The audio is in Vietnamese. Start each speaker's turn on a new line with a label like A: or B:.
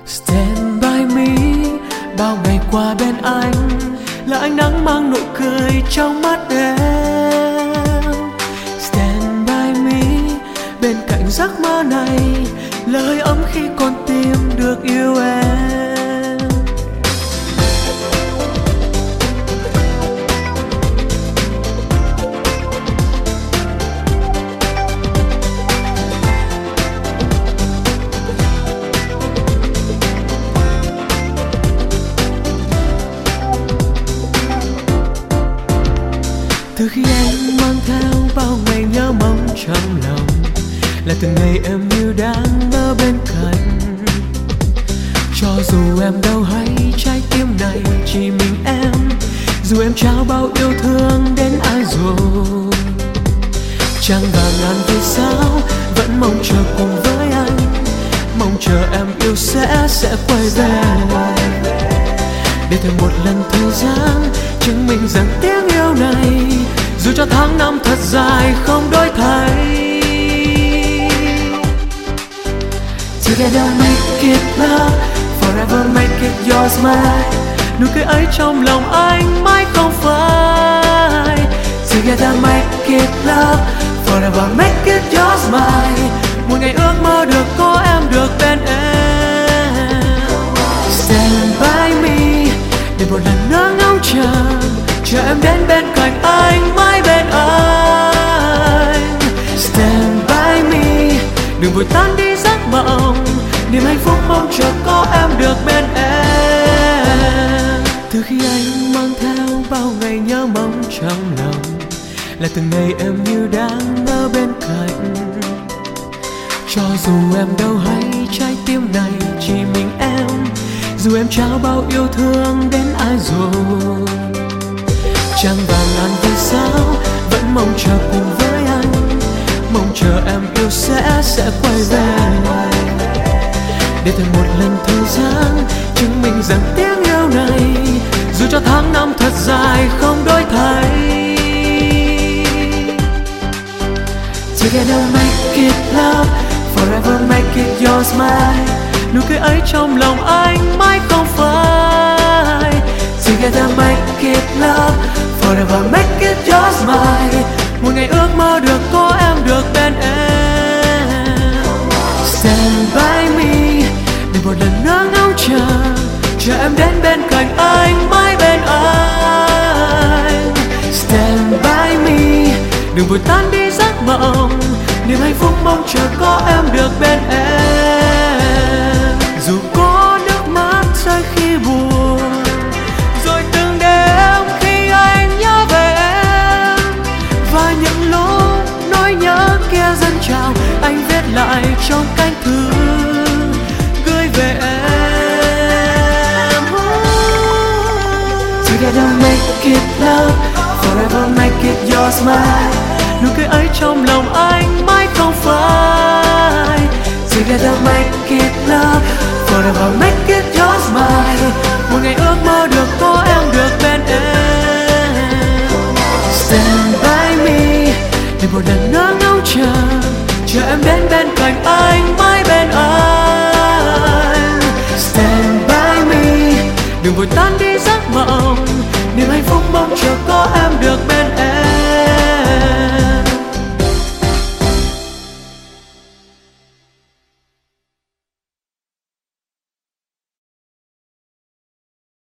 A: Stand by me, bao ngày qua bên anh là ánh nắng mang nụ cười trong mắt em. Stand by me, bên cạnh giấc mơ này là hơi ấm khi con tim được yêu em. Từ khi anh mang theo bao ngày nhớ mong trong lòng, là từng ngày em như đang ở bên cạnh. Cho dù em đâu hay trái tim này chỉ mình em, dù em trao bao yêu thương đến ai rồi. Trăng và ngàn vì sao vẫn mong chờ cùng với anh, mong chờ em yêu sẽ quay về, để thêm một lần thời gian chứng minh rằng tiếng yêu này dù cho tháng năm thật dài không đổi thay. Together make it love, forever make it yours mine. Nụ cười ấy trong lòng anh mãi không phai. Together make it love, forever make it yours mine. Một ngày ước mơ được có em được bên em. Stand by me, để một lần nữa ngóng chờ em đến bên cạnh anh, mãi bên anh. Stand by me, đừng vội tan đi giấc mộng, niềm hạnh phúc mong chờ có em được bên em. Từ khi anh mang theo bao ngày nhớ mong trong lòng, là từng ngày em như đang ở bên cạnh. Cho dù em đâu hay trái tim này chỉ mình em, dù em trao bao yêu thương đến ai rồi. Trăng và ngàn vì sao vẫn mong chờ cùng với anh, mong chờ em yêu sẽ quay về, để thêm một lần thời gian chứng minh rằng tiếng yêu này dù cho tháng năm thật dài không đổi thay. Together make it love, forever make it yours mine. Nụ cười ấy trong lòng anh mãi không phai. Together make it love, forever make it yours mine. Một ngày ước mơ được có em được bên em. Stand by me, để một lần nữa ngóng chờ em đến bên cạnh anh, mãi bên anh. Stand by me, đừng vội tan đi giấc mộng, niềm hạnh phúc mong chờ có em được bên em. Dù có nước mắt rơi khi buồn, rồi từng đêm khi anh nhớ về em, và những lúc nỗi nhớ kia dâng trào, anh viết lại trong cánh thư gửi về em. Together make it love, forever make it yours mine. Nụ cười ấy trong lòng anh mãi không phai. Together make it love, forever make it yours mine. Một ngày ước mơ được có em được bên em. Stand by me, để một lần nữa ngóng chờ em đến bên cạnh anh, mãi bên anh. Stand by me, đừng vội tan đi giấc mộng,